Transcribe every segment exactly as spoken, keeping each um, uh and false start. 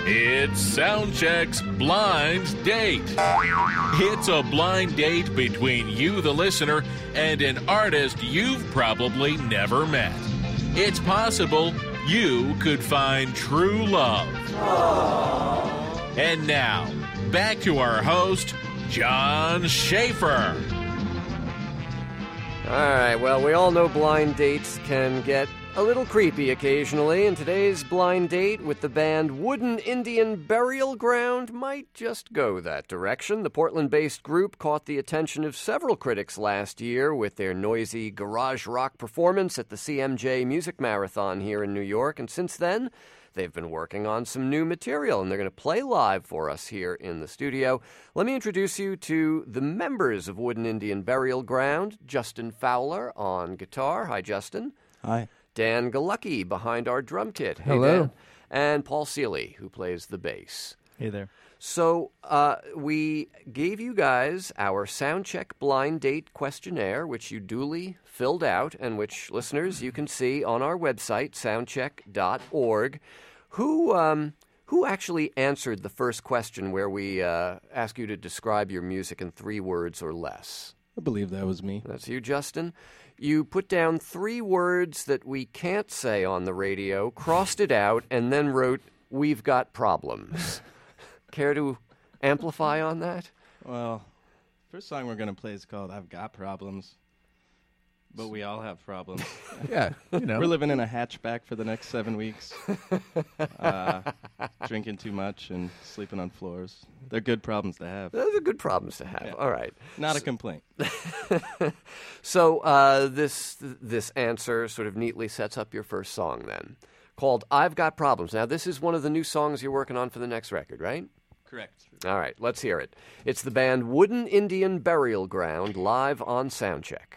It's Soundcheck's Blind Date. It's a blind date between you, the listener, and an artist you've probably never met. It's possible you could find true love. Aww. And now, back to our host, John Schaefer. All right, well, we all know blind dates can get a little creepy occasionally, and today's blind date with the band Wooden Indian Burial Ground might just go that direction. The Portland-based group caught the attention of several critics last year with their noisy garage rock performance at the C M J Music Marathon here in New York, and since then, they've been working on some new material, and they're going to play live for us here in the studio. Let me introduce you to the members of Wooden Indian Burial Ground. Justin Fowler on guitar. Hi, Justin. Hi. Dan Galucki behind our drum kit. Hey, Hello. Dan. And Paul Seeley, who plays the bass. Hey there. So uh, we gave you guys our Soundcheck Blind Date questionnaire, which you duly filled out, and which, listeners, you can see on our website, soundcheck dot org. Who um, who actually answered the first question where we uh, ask you to describe your music in three words or less? I believe that was me. That's you, Justin. You put down three words that we can't say on the radio, crossed it out, and then wrote, "We've got problems." Care to amplify on that? Well, first song we're going to play is called I've Got Problems, but we all have problems. Yeah, you know. We're living in a hatchback for the next seven weeks, uh, drinking too much and sleeping on floors. They're good problems to have. Those are good problems to have. Yeah. All right. Not a complaint. So uh, this this answer sort of neatly sets up your first song then, called I've Got Problems. Now, this is one of the new songs you're working on for the next record, right? Correct. All right, let's hear it. It's the band Wooden Indian Burial Ground live on Soundcheck.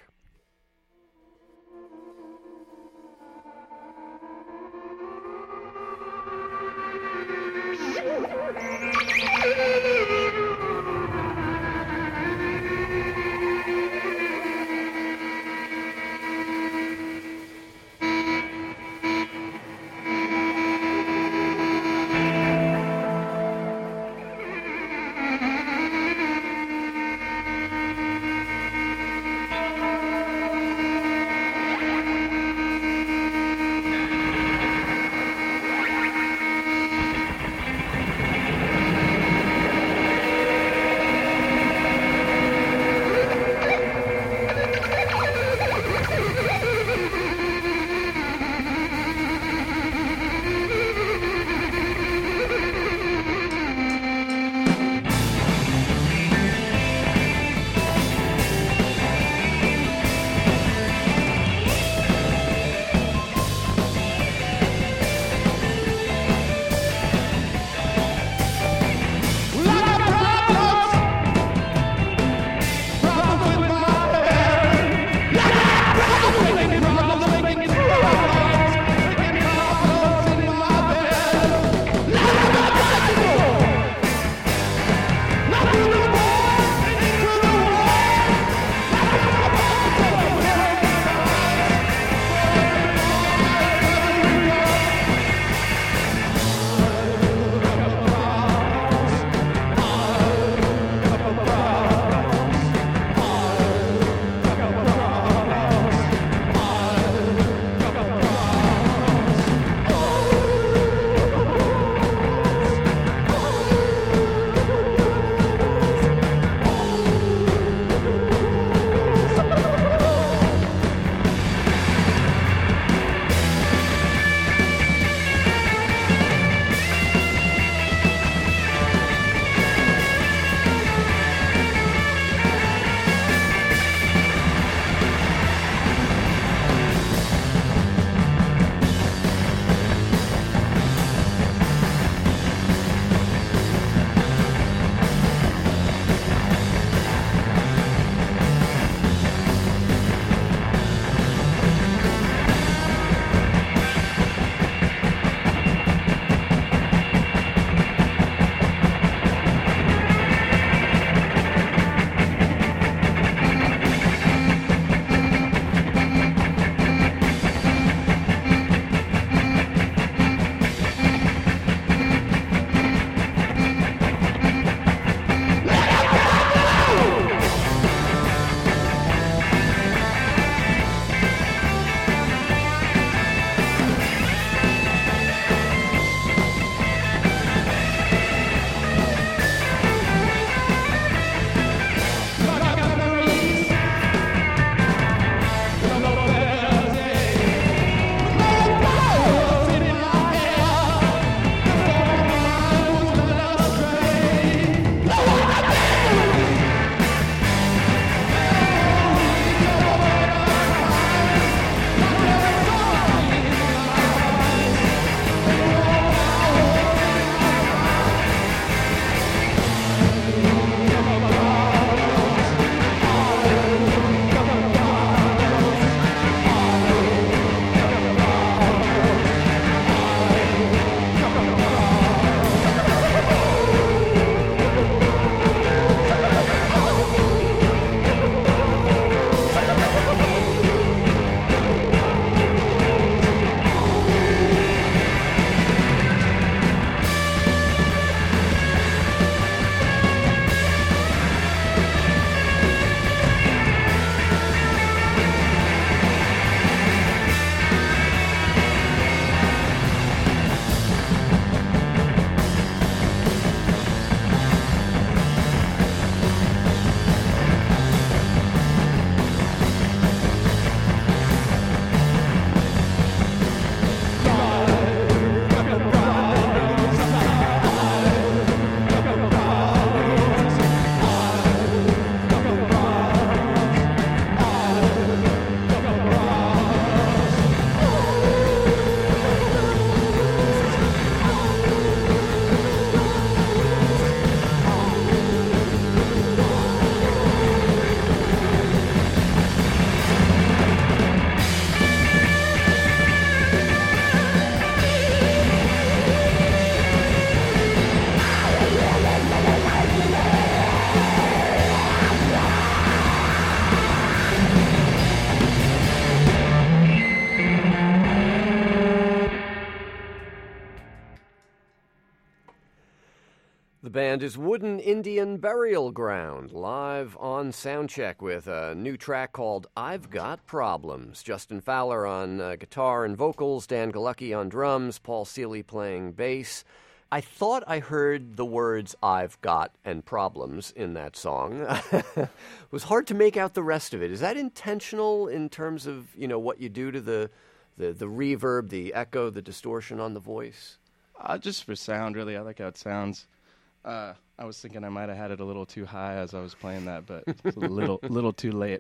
The band is Wooden Indian Burial Ground, live on Soundcheck with a new track called I've Got Problems. Justin Fowler on uh, guitar and vocals, Dan Galucki on drums, Paul Seeley playing bass. I thought I heard the words I've got and problems in that song. It was hard to make out the rest of it. Is that intentional in terms of, you know, what you do to the the, the reverb, the echo, the distortion on the voice? Uh, just for sound, really. I like how it sounds. Uh, I was thinking I might have had it a little too high as I was playing that, but it's a little little too late.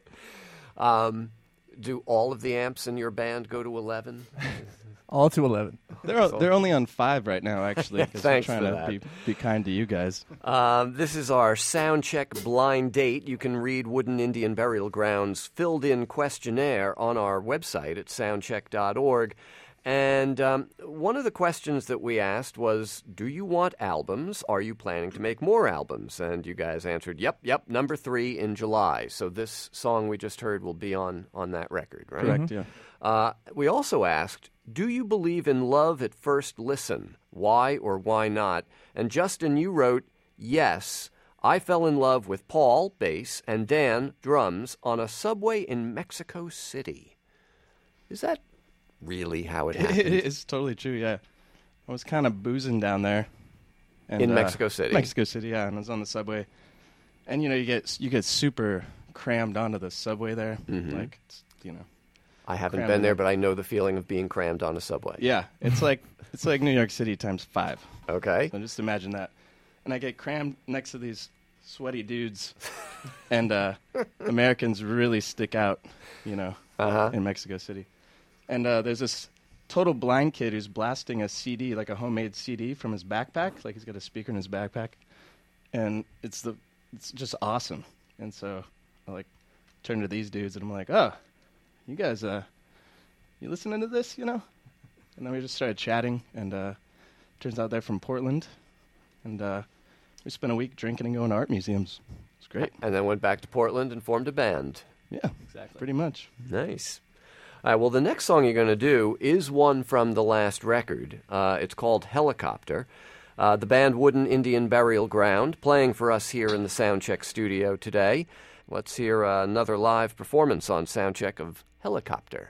Um, do all of the amps in your band go to eleven? All to eleven. They're they're only on five right now, actually. Thanks I'm for trying that. to be, be kind to you guys. Um, this is our Soundcheck blind date. You can read Wooden Indian Burial Ground's filled-in questionnaire on our website at soundcheck dot org. And um, one of the questions that we asked was, do you want albums? Are you planning to make more albums? And you guys answered, yep, yep, number three in July. So this song we just heard will be on, on that record, right? Correct, yeah. Uh, we also asked, do you believe in love at first listen? Why or why not? And Justin, you wrote, yes, I fell in love with Paul, bass, and Dan, drums, on a subway in Mexico City. Is that really how it happened? It is totally true, yeah. I was kind of boozing down there. And, in uh, Mexico City? Mexico City, yeah, and I was on the subway. And, you know, you get you get super crammed onto the subway there. Mm-hmm. Like, it's, you know. I haven't crammed been in. there, but I know the feeling of being crammed on a subway. Yeah, it's like it's like New York City times five. Okay. So just imagine that. And I get crammed next to these sweaty dudes, and uh, Americans really stick out, you know, Uh-huh. in Mexico City. And uh, there's this total blind kid who's blasting a C D, like a homemade C D, from his backpack. Like he's got a speaker in his backpack, and it's the it's just awesome. And so I like turn to these dudes, and I'm like, oh, you guys, uh, you listening to this, you know? And then we just started chatting, and uh, turns out they're from Portland, and uh, we spent a week drinking and going to art museums. It's great. And then went back to Portland and formed a band. Yeah, exactly. Pretty much. Nice. All right, well, the next song you're going to do is one from the last record. Uh, it's called Helicopter. Uh, the band Wooden Indian Burial Ground playing for us here in the Soundcheck studio today. Let's hear uh, another live performance on Soundcheck of Helicopter.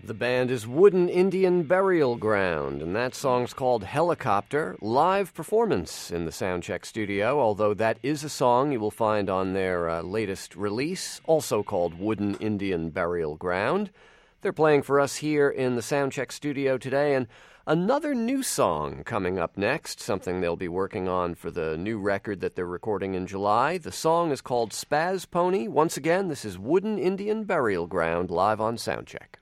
The band is Wooden Indian Burial Ground, and that song's called Helicopter, live performance in the Soundcheck studio, although that is a song you will find on their uh, latest release, also called Wooden Indian Burial Ground. They're playing for us here in the Soundcheck studio today, and another new song coming up next, something they'll be working on for the new record that they're recording in July. The song is called Spaz Pony. Once again, this is Wooden Indian Burial Ground, live on Soundcheck.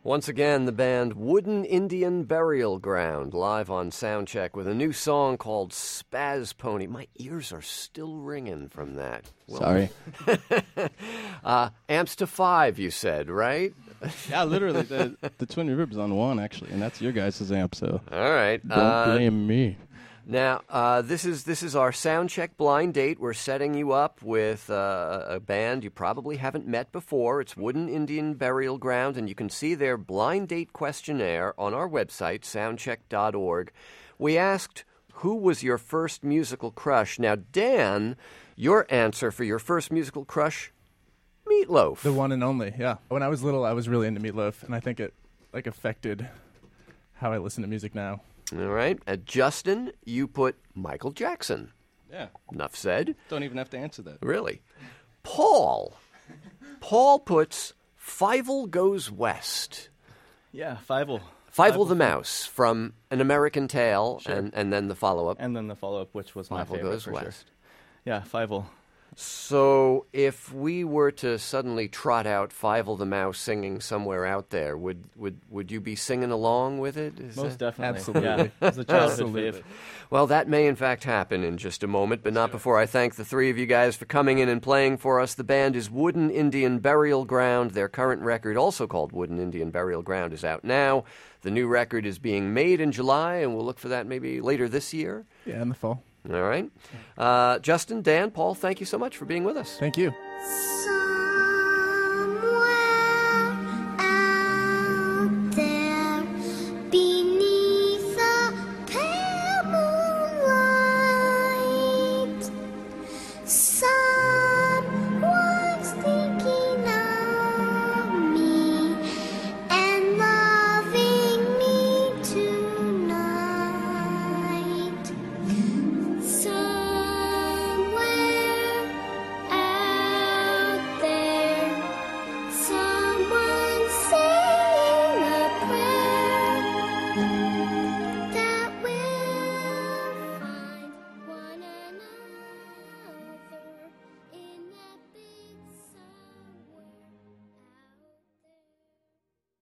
Once again, the band Wooden Indian Burial Ground, live on Soundcheck with a new song called Spaz Pony. My ears are still ringing from that. Well, Sorry. uh, amps to five, you said, right? Yeah, literally. The, the Twin Reverb's on one, actually, and that's your guys' amp, so All right. don't Uh, blame me. Now, uh, this is this is our Soundcheck blind date. We're setting you up with uh, a band you probably haven't met before. It's Wooden Indian Burial Ground, and you can see their blind date questionnaire on our website, soundcheck dot org. We asked, who was your first musical crush? Now, Dan, your answer for your first musical crush, Meatloaf. The one and only, yeah. When I was little, I was really into Meatloaf, and I think it like affected how I listen to music now. All right. Uh, Justin, you put Michael Jackson. Yeah. Enough said. Don't even have to answer that. Really? Paul. Paul puts Fievel Goes West. Yeah, Fievel. Fievel the Mouse from An American Tale, Sure. and, and then the follow-up, And then the follow-up, which was my Fievel favorite Goes for West. sure. Yeah, Fievel. So if we were to suddenly trot out Fievel the Mouse singing somewhere out there, would would, would you be singing along with it? Is Most that- definitely. Absolutely. Yeah, it's a childhood Absolutely. fave. Well, that may in fact happen in just a moment, but not before I thank the three of you guys for coming in and playing for us. The band is Wooden Indian Burial Ground. Their current record, also called Wooden Indian Burial Ground, is out now. The new record is being made in July, and we'll look for that maybe later this year. Yeah, in the fall. All right. Uh, Justin, Dan, Paul, thank you so much for being with us. Thank you. So